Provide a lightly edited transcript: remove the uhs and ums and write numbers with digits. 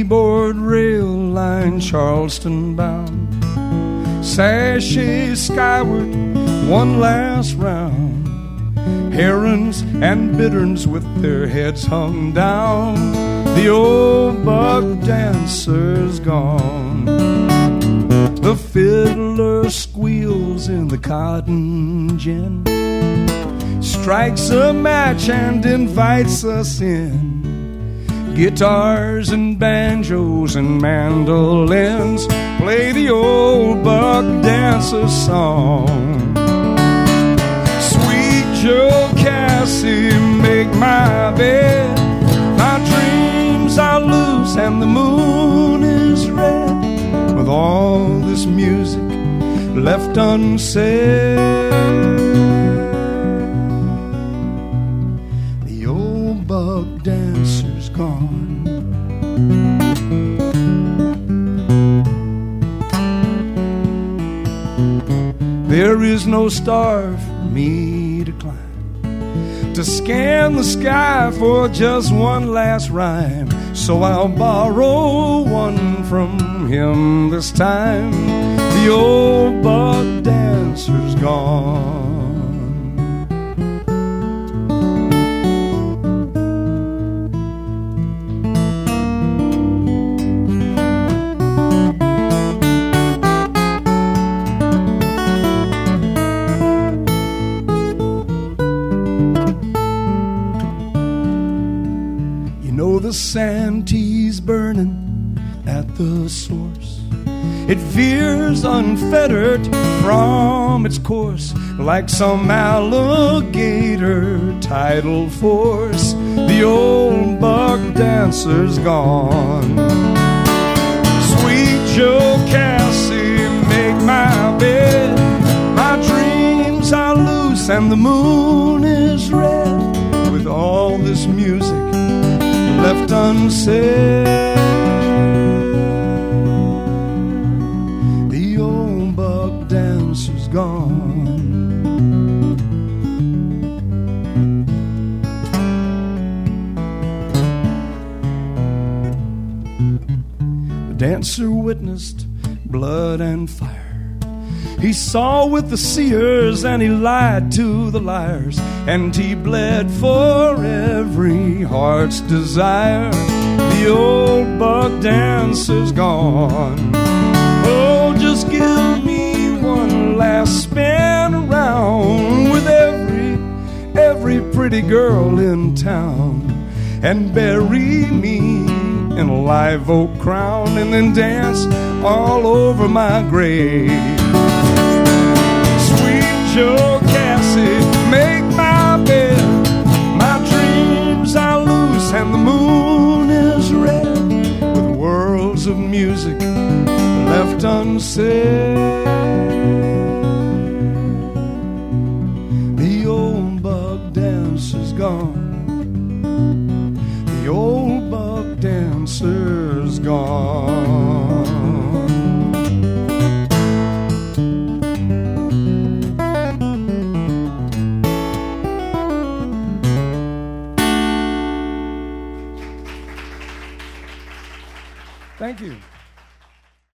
seaboard rail line, Charleston bound, sashay skyward one last round. Herons and bitterns with their heads hung down, the old buck dancer's gone. The fiddler squeals in the cotton gin, strikes a match and invites us in. Guitars and banjos and mandolins play the old buck dancer song. Sweet Joe Cassie, make my bed. My dreams are loose and the moon is red. With all this music left unsaid, the old buck dancer's gone. There is no star for me to climb, to scan the sky for just one last rhyme. So I'll borrow one from him this time. The old buck dancer's gone. The Santee's burning at the source. It veers unfettered from its course, like some alligator tidal force. The old buck dancer's gone. Sweet Joe Cassie, make my bed. My dreams are loose and the moon is red. With all this music left unsaid, the old buck dancer's gone. The dancer witnessed blood and fire. He saw with the seers and he lied to the liars, and he bled for every heart's desire. The old buck dancer's gone. Oh, just give me one last spin around with every pretty girl in town, and bury me in a live oak crown, and then dance all over my grave. Joe Cassie, make my bed. My dreams are loose and the moon is red. With worlds of music left unsaid, the old buck dancer's gone. The old buck dancer's gone. Thank you.